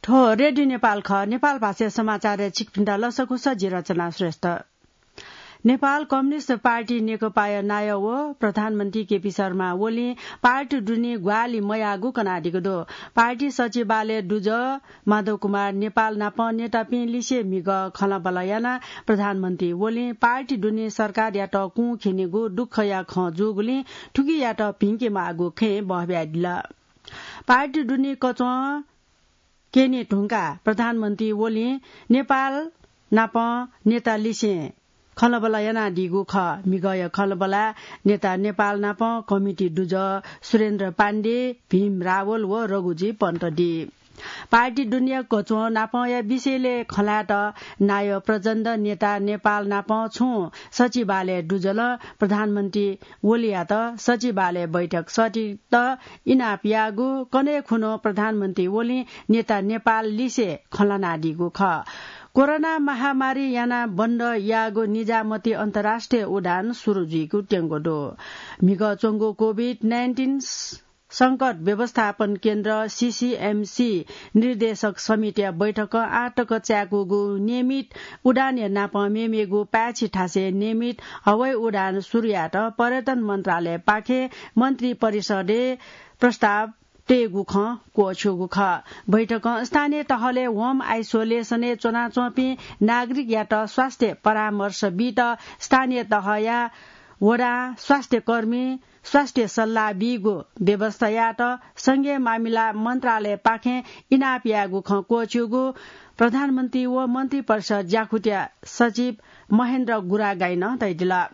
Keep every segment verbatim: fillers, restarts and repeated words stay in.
ठो रेडियो नेपाल ख नेपाल भाषा समाचार चिकपिन्डा लसकु सजी रचना श्रेष्ठ नेपाल कम्युनिस्ट पार्टी नेकपा नाय व प्रधानमन्त्री केपी शर्मा ओली पार्टी डुनी ग्वाली मयागु कनाडीको दो पार्टी सचिवालय डुज माधव कुमार नेपाल नाप नेता पिन लिसे मिग खलबलयाना प्रधानमन्त्री ओली पार्टी डुनी सरकार याट कु खिनेगु दुख या ख जुगुली ठुकी याट पिंके मागु खे बहब्यादिला पार्टी डुनी कचो केनी ढुंगा प्रधानमन्त्री ओली नेपाल नाप नेता लिसे खलबला याना दिगु ख मिगय खलबला नेता नेपाल नाप कमिटी डुज सुरेन्द्र पाण्डे भीम रावल व रघुजी पन्तडी पार्टी दुनिया कचो नाप या विषयले खलाट नाय प्रचण्ड नेता नेपाल नाप छु सचिवालय डुजल प्रधानमन्त्री ओलिया त सचिवालय बैठक सटी त इनापियागु कने खुनो प्रधानमन्त्री ओली नेता नेपाल लिसे खलनाडीगु ख कोरोना महामारी याना बन्द यागो निजामती अन्तर्राष्ट्रिय उडान सुरुजीको टेंगोडो मिग चोंगो कोभिड नाइन्टीन संकट व्यवस्थापन केन्द्र सीसीएमसी निर्देशक समिति बैठक आटक च्याकुगु नियमित उडान नाप मेमेगु पाछि ठासे नियमित हवाई उडान सुरुयाट पर्यटन मन्त्रालय पाखे मन्त्री परिषदले प्रस्ताव टेगु ख कोछुगु ख बैठक स्थानीय तहले होम आइसोलेसने चोनाचोपी नागरिक याट स्वास्थ्य परामर्श बीट स्थानीय तह या वडा स्वास्थ्य कर्मी स्वास्थ्य सल्लाह बीगो व्यवस्था याट संघीय मामिला मन्त्रालय पाखे इनापियागु ख कोछुगु प्रधानमन्त्री व मन्त्री परिषद ज्याखुटिया सचिव महेन्द्र गुरागाइन दैदिला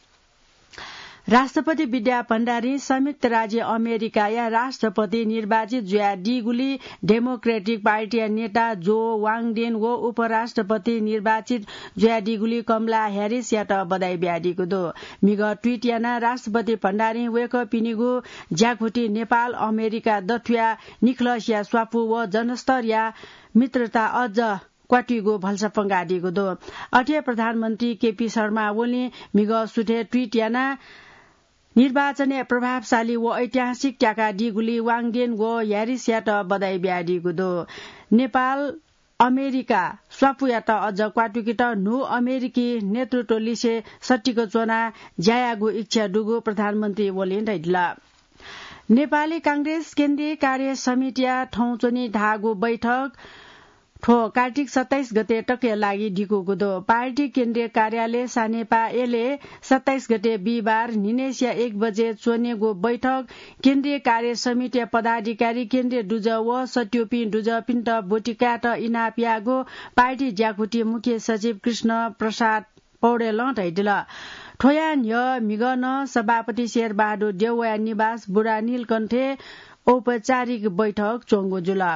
राष्ट्रपति विद्या भण्डारी संयुक्त राज्य अमेरिका या राष्ट्रपति निर्वाचित जुया डिगुली डेमोक्रेटिक पार्टी नेता जो वाङडेन व उपराष्ट्रपति निर्वाचित जुया डिगुली कमला ह्यारिस याट बधाई ब्याडीको दो मिग ट्वीट याना राष्ट्रपति भण्डारी वेक पिनिगु ज्याखुटी नेपाल अमेरिका दथुया निखलस या स्वापु व जनस्तर या मित्रता अझ क्वाटिगो भल्सा पंगाडीको दो अठे प्रधानमन्त्री केपी शर्मा ओली मिग सुठे ट्वीट याना निर्वाचन प्रभावशाली व ऐतिहासिक ट्याका डिगुली वाङडेन व ह्यारिसयाट बधाई ब्याडीको दो नेपाल अमेरिका स्वापुयाट अझ क्वाटुकिट नु अमेरिकी नेतृत्व लिसे सट्टीको चोना ज्यायागु इच्छा डुगु प्रधानमन्त्री ओली दैदिला नेपाली कांग्रेस केन्द्रीय कार्य समितिया ठौचोनी धागु बैठक ठो कार्तिक सत्ताइस गते टके लागि ढिकोको दो पार्टी केन्द्रीय कार्यालय सानेपा एले सत्ताइस गते बिहिबार निनेसिया एक बजे चोनेगो बैठक केन्द्रीय कार्य समिति पदाधिकारी केन्द्रीय डुज व सट्योपी डुज पिन्ट बोटिकाट इनापियागो पार्टी ज्याकुटी मुख्य सचिव कृष्ण प्रसाद पौडेल ढैदिल ठोयान य मिगन सभापति शेरबहादुर देवया निवास बुढा नीलकण्ठे औपचारिक बैठक चोंगो जुला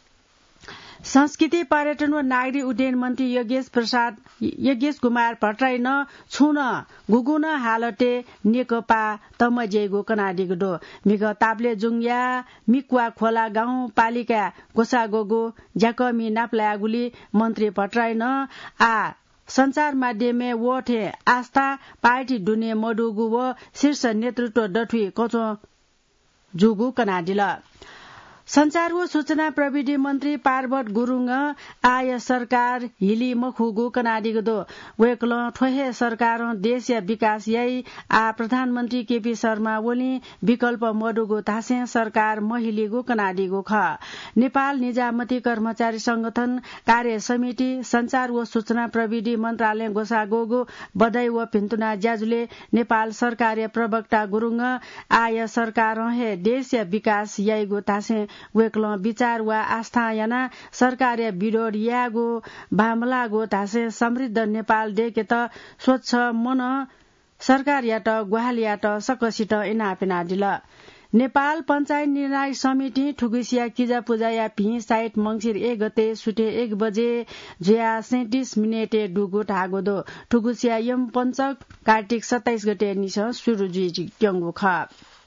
संस्कृति पर्यटन व नागरिक उड्डयन मन्त्री योगेश प्रसाद योगेश कुमार भट्टराई न छुन गुगुन हालटे नेकपा तमजेगो कनाडीको डो मिग ताप्ले जुङया मिकुवा खोला गाउँ पालिका गोसागोगो ज्याकमी नाप्लागुली मन्त्री भट्टराई न आ संचार माध्यमे वोठे आस्था पार्टी डुने मडुगु व शीर्ष नेतृत्व डठुई कचो जुगु कनाडीला संचार व सूचना प्रविधि मन्त्री पार्वत गुरुङ आय सरकार हिली मखुगु कनाडीको दो वेकल ठोहे सरकार देश या विकास यही आ प्रधानमन्त्री केपी शर्मा ओली विकल्प मडुगो तासे सरकार महिलीगु कनाडीगो ख नेपाल निजामती कर्मचारी संगठन कार्य समिति संचार व सूचना प्रविधि मन्त्रालय गोसागोगो बधाई व पिन्तुना ज्याजुले नेपाल सरकार प्रवक्ता गुरुङ आय सरकार हे देश या विकास यहीगो तासे वेक्ल विचार वा आस्था याना सरकार विरोध यागो बामलागो तासे समृद्ध नेपाल देखे त स्वच्छ मन सरकार याट गुहाल याट सकसित इनापिना दिल नेपाल पंचायत निर्णय समिति ठुगुसिया किजा पूजा या पि साइट मंगिर एक गते सुटे एक बजे जुया सैतिस मिनेटे डुगु ठागो दो ठुगुसिया यम पञ्चक कार्तिक सत्ताइस गते निस सुरुजी ट्यंगु ख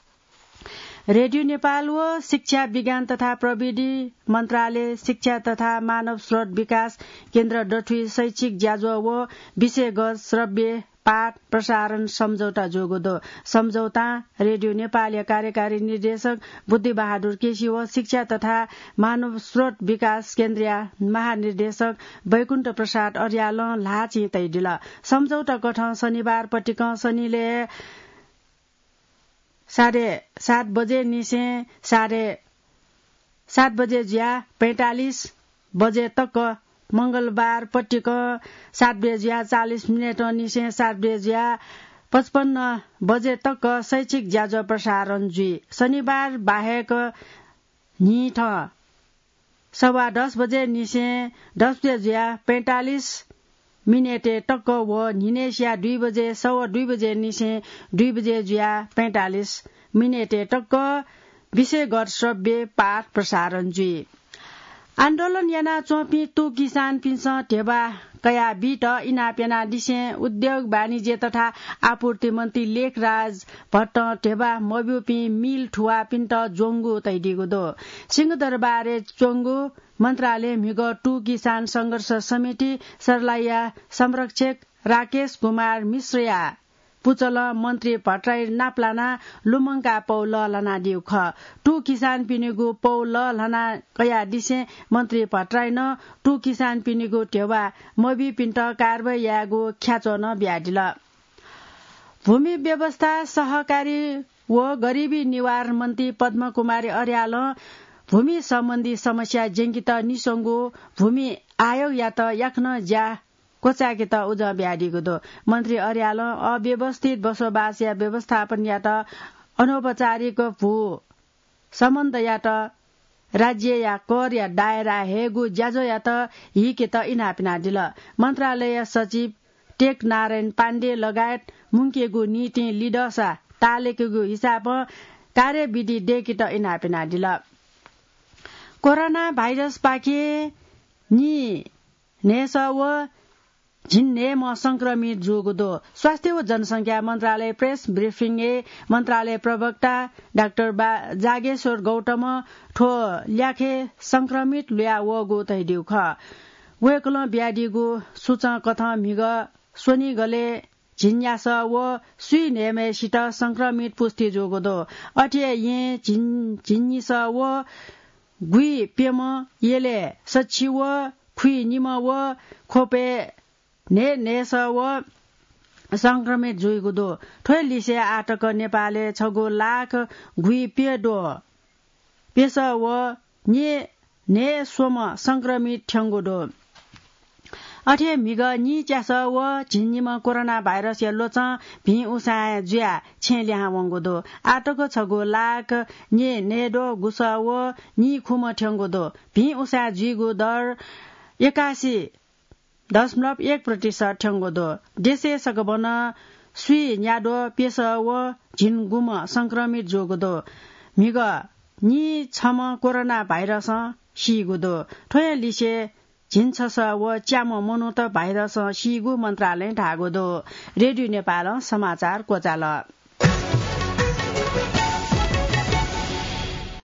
रेडियो नेपाल व शिक्षा विज्ञान तथा प्रविधि मन्त्रालय शिक्षा तथा मानव स्रोत विकास केन्द्र डठुई शैक्षिक ज्याजो व विषयगत श्रव्य पाठ प्रसारण सम्झौता जोगोदो सम्झौता रेडियो नेपाल कार्यकारी निर्देशक बुद्धि बहादुर केसी व शिक्षा तथा मानव स्रोत विकास केन्द्रीय महानिर्देशक वैकुण्ठ प्रसाद अर्याल लाची तैडिल सम्झौता कठ शनिबार पटिक शनिले साढे सात बजे निसे साढे सात बजे ज्या पैंतालिस बजे तक मंगलबार पट्टिक सात बजे चालीस मिनट निसे सात बजे पचपन्न बजे तक शैक्षिक ज्याज प्रसारण जुई शनिबार बाहेक निठ सवा दस बजे निसे दस बजे पैंतालिस मिनेटे टक्क व निनेसिया दुई बजे सवा दुई बजे निसे दुई बजे जुया पैंतालिस मिनेटे टक्क विषय गत श्रव्य पाठ प्रसारण जुई आन्दोलन याना चोपी तु किसान पिन्छ टेबा कया बीट इना पेना दिसे उद्योग वाणिज्य तथा आपूर्ति मन्त्री लेखराज भट्ट टेबा मब्युपी मिल ठुवा पिन्ट जोंगु तैडिगो दो सिंहदरबारे चोंगु मन्त्रालय मिग टु किसान संघर्ष समिति सरलाइया संरक्षक राकेश कुमार मिश्रया पुचल मन्त्री भट्टराई नाप्लाना लुमङका पौल लना दिउख टु किसान पिनिगु पौल लना कया दिसे मन्त्री भट्टराई न टु किसान पिनिगु टेवा मबी पिन्ट कारबायागु ख्याचो न ब्याडिल भूमि व्यवस्था सहकारी व गरीबी निवारण मन्त्री पद्म कुमारी अर्याल भूमि सम्बन्धी समस्या जेंगित निसंगु भूमि आयोग या त याख्न ज्या कोचाके त उज ब्याडीको दो मन्त्री अर्याल अव्यवस्थित बसोबास या व्यवस्थापन या त अनौपचारिक भू सम्बन्ध या त राज्य या कर या दायरा हेगु ज्याजो या त हिके त इनापिना दिल मन्त्रालय सचिव टेक नारायण पाण्डे लगायत मुङ्केगु नीति लिडसा तालेकेगु हिसाब कार्यविधि डेकी त इनापिना दिल कोरोना भाइरस पाके नि नेस व झिन्ने म संक्रमित जोगदो स्वास्थ्य व जनसंख्या मन्त्रालय प्रेस ब्रिफिङ ए मन्त्रालय प्रवक्ता डाक्टर जागेश्वर गौतम ठो ल्याखे संक्रमित ल्या वगो तैदिउ ख वेकल ब्याडीगु सुच कथ मिग सोनी गले झिन्यास व सुई नेमेसित संक्रमित पुष्टि जोगदो अठे ये झिन्निस व गुई पेम येले सच्छि व खुई निम व खोपे ने नेस व संक्रमित जुइगुदो ठोय लिसे आटक नेपाले छगो लाख गुई पेडो पेस व ने ने सोम संक्रमित ठ्याङ्गुदो अठे मिग नि च्यास व झिन्निम कोरोना भाइरस लोच भी उसा जुया छेल्या वंगुदो आटक छगो लाख ने नेडो गुस व नि खुम ठ्याङ्गुदो भी उसा जुइगु दर एकासी दशमलव एक प्रतिशत ठ्याङ्गुदो देशे सकबन सुई न्याडो पेस व झिनगुम संक्रमित जोगुदो मिग नि छम कोरोना भाइरस सिगुदो ठोय लिसे झिन्छस व च्याम मनोत भाइरस सिगु मन्त्रालय ढागुदो रेडियो नेपाल समाचार कोचाल